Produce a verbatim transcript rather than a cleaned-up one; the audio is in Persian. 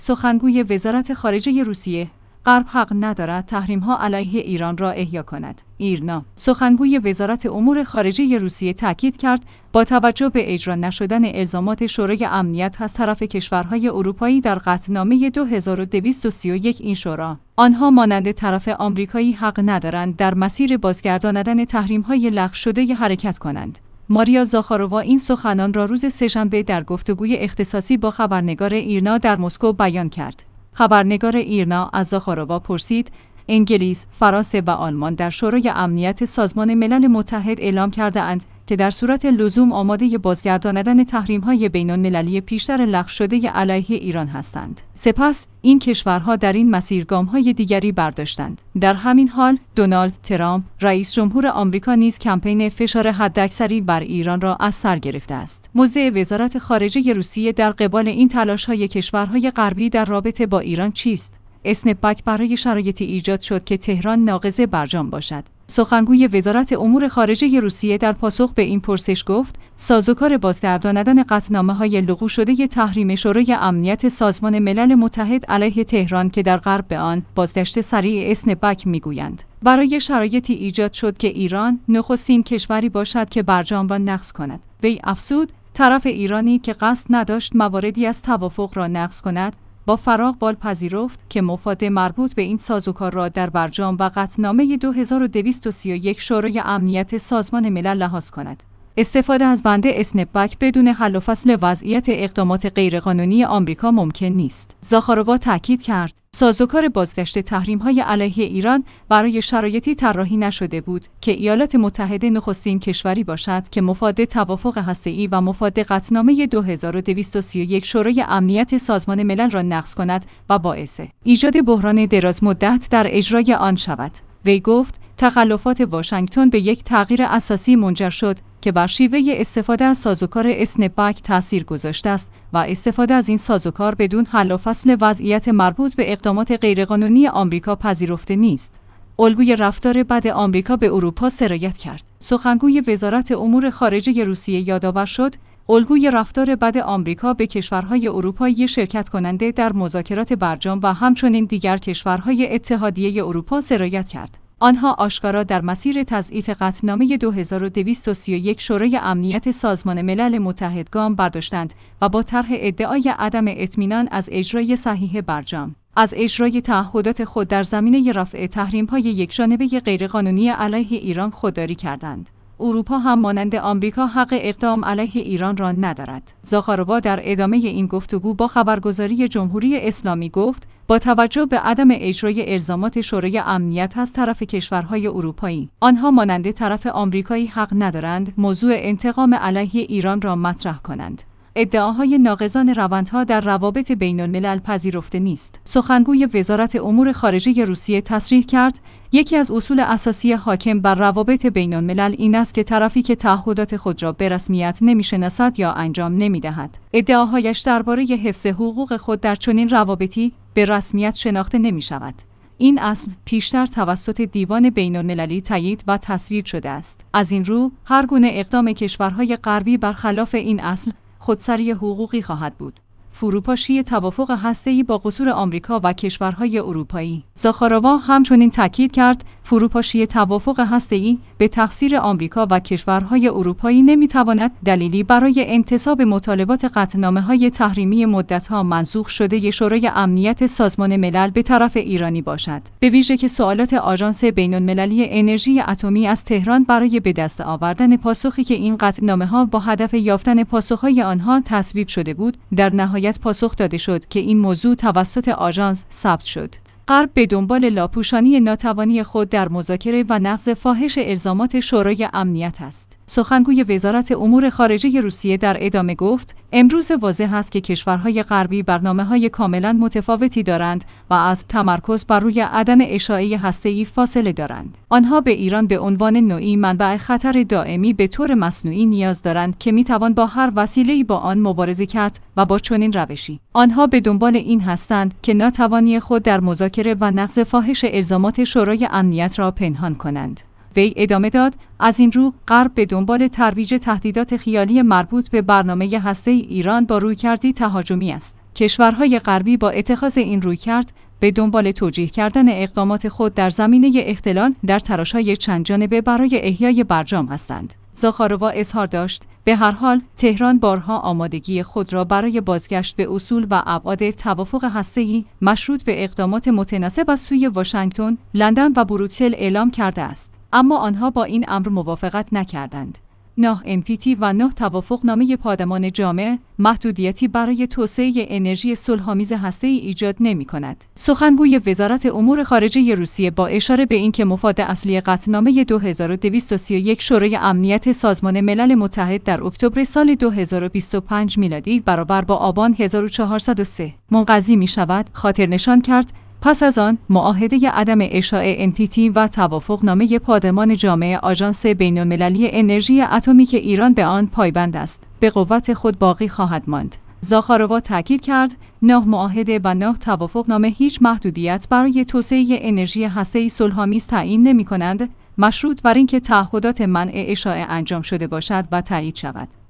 سخنگوی وزارت خارجه روسیه: غرب حق ندارد تحریم‌ها علیه ایران را احیا کند. ایرنا. سخنگوی وزارت امور خارجه روسیه تاکید کرد با توجه به اجرا نشدن الزامات شورای امنیت از طرف کشورهای اروپایی در قطعنامه دو هزار و دویست و سی و یک این شورا، آنها مانند طرف آمریکایی حق ندارند در مسیر بازگرداندن تحریم‌های لغو شده حرکت کنند. ماریا زاخارووا این سخنان را روز سه‌شنبه در گفتگوی اختصاصی با خبرنگار ایرنا در مسکو بیان کرد. خبرنگار ایرنا از زاخارووا پرسید: انگلیس، فرانسه و آلمان در شورای امنیت سازمان ملل متحد اعلام کرده‌اند که در صورت لزوم آماده بازگرداندن تحریم‌های بین‌المللی پیشتر لغو شده علیه ایران هستند. سپس این کشورها در این مسیر گام‌های دیگری برداشتند. در همین حال دونالد ترامپ، رئیس جمهور آمریکا نیز کمپین فشار حداکثری بر ایران را از سر گرفته است. موضع وزارت خارجه روسیه در قبال این تلاش‌های کشورهای غربی در رابطه با ایران چیست؟ اسنپبک برای شرایطی ایجاد شد که تهران ناقض برجام باشد. سخنگوی وزارت امور خارجه روسیه در پاسخ به این پرسش گفت: سازوکار بازگرداندن قطعنامه‌های لغو شده تحریم شورای امنیت سازمان ملل متحد علیه تهران که در غرب به آن بازگشت سریع اسنپبک میگویند برای شرایطی ایجاد شد که ایران نخستین کشوری باشد که برجام را نقض کند. وی افزود: طرف ایرانی که قصد نداشت مواردی از توافق را نقض کند با فراغ بال پذیرفت که مفاد مربوط به این سازوکار را در برجام و قطعنامه دو هزار و دویست و سی و یک شورای امنیت سازمان ملل لحاظ کند. استفاده از بند اسنپبک بدون حل و فصل وضعیت اقدامات غیرقانونی آمریکا ممکن نیست. زاخارووا تاکید کرد: سازوکار بازگشت تحریم‌های علیه ایران برای شرایطی طراحی نشده بود که ایالات متحده نخستین کشوری باشد که مفاد توافق هسته‌ای و مفاد قطعنامه دو هزار و دویست و سی و یک شورای امنیت سازمان ملل را نقض کند و باعث ایجاد بحران دراز مدت در اجرای آن شود. وی گفت: تخلفات واشنگتن به یک تغییر اساسی منجر شد که بر شیوه استفاده از سازوکار اسنپبک تأثیر گذاشته است و استفاده از این سازوکار بدون حل و فصل وضعیت مربوط به اقدامات غیرقانونی آمریکا پذیرفته نیست. الگوی رفتار بد آمریکا به اروپا سرایت کرد. سخنگوی وزارت امور خارجه روسیه یادآور شد: الگوی رفتار بد آمریکا به کشورهای اروپایی شرکت کننده در مذاکرات برجام و همچنین دیگر کشورهای اتحادیه اروپا سرایت کرد. آنها آشکارا در مسیر تضعیف قطعنامه دو هزار و دویست و سی و یک شورای امنیت سازمان ملل متحد گام برداشتند و با طرح ادعای عدم اطمینان از اجرای صحیح برجام، از اجرای تعهدات خود در زمینه رفع تحریم‌های یکجانبه غیرقانونی علیه ایران خودداری کردند. اروپا هم مانند آمریکا حق اقدام علیه ایران را ندارد. زاخارووا در ادامه این گفتگو با خبرگزاری جمهوری اسلامی گفت: با توجه به عدم اجرای الزامات شورای امنیت از طرف کشورهای اروپایی، آنها مانند طرف آمریکایی حق ندارند موضوع انتقام علیه ایران را مطرح کنند. ادعاهای ناقضان روندها در روابط بین‌الملل پذیرفته نیست. سخنگوی وزارت امور خارجه روسیه تصریح کرد: یکی از اصول اساسی حاکم بر روابط بین‌الملل این است که طرفی که تعهدات خود را به رسمیت نمی‌شناسد یا انجام نمی‌دهد، ادعاهایش درباره حفظ حقوق خود در چنین روابطی به رسمیت شناخته نمی‌شود. این اصل پیشتر توسط دیوان بین‌المللی تایید و تصویب شده است. از این رو، هر گونه اقدام کشورهای غربی برخلاف این اصل خودسری حقوقی خواهد بود. فروپاشی توافق هسته‌ای با قصور آمریکا و کشورهای اروپایی. زاخارووا همچنین تاکید کرد: فروپاشی توافق هسته‌ای به تقصیر آمریکا و کشورهای اروپایی نمی‌تواند دلیلی برای انتصاب مطالبات قطعنامه‌های تحریمی مدت‌ها منسوخ شده شورای امنیت سازمان ملل به طرف ایرانی باشد. به ویژه که سوالات آژانس بین‌المللی انرژی اتمی از تهران برای به دست آوردن پاسخی که این قطعنامه‌ها با هدف یافتن پاسخ‌های آنها تصویب شده بود، در نهایت پاسخ داده شد که این موضوع توسط آژانس ثبت شد. غرب به دنبال لاپوشانی ناتوانی خود در مذاکره و نقض فاحش الزامات شورای امنیت است. سخنگوی وزارت امور خارجه روسیه در ادامه گفت: امروز واضح است که کشورهای غربی برنامه‌های کاملاً متفاوتی دارند و از تمرکز بر روی عدم اشاعه هسته‌ای فاصله دارند. آنها به ایران به عنوان نوعی منبع خطر دائمی به طور مصنوعی نیاز دارند که میتوان با هر وسیله‌ای با آن مبارزه کرد و با چنین روشی آنها به دنبال این هستند که ناتوانی خود در مذاکره و نقض فاحش الزامات شورای امنیت را پنهان کنند. وی ادامه داد: از این رو غرب به دنبال ترویج تهدیدات خیالی مربوط به برنامه هسته‌ای ایران با رویکردی تهاجمی است. کشورهای غربی با اتخاذ این رویکرد به دنبال توجیه کردن اقدامات خود در زمینه اختلال در تلاش‌های چندجانبه برای احیای برجام هستند. زاخارۆوا اظهار داشت: به هر حال تهران بارها آمادگی خود را برای بازگشت به اصول و ابعاد توافق هسته‌ای مشروط به اقدامات متناسب از سوی واشنگتن، لندن و بروکسل اعلام کرده است، اما آنها با این امر موافقت نکردند. نه ان پی تی و نه توافقنامه پادمان جامع محدودیتی برای توسعه انرژی صلح‌آمیز هسته‌ای ایجاد نمی‌کند. سخنگوی وزارت امور خارجه روسیه با اشاره به اینکه مفاد اصلی قطعنامه دو هزار و دویست و سی و یک شورای امنیت سازمان ملل متحد در اکتبر سال دو هزار و بیست و پنج میلادی برابر با آبان هزار و چهارصد و سه منقضی می‌شود، خاطر نشان کرد پس از آن معاهده عدم اشاعه ان پی تی و توافقنامه پادمان جامع آژانس بین‌المللی انرژی اتمی که ایران به آن پایبند است، به قوت خود باقی خواهد ماند. زاخارۆوا تاکید کرد: نه معاهده و نه توافقنامه هیچ محدودیت برای توسعه انرژی هسته‌ای صلح‌آمیز تعیین نمی‌کنند، مشروط بر اینکه تعهدات منع اشاعه انجام شده باشد و تایید شود.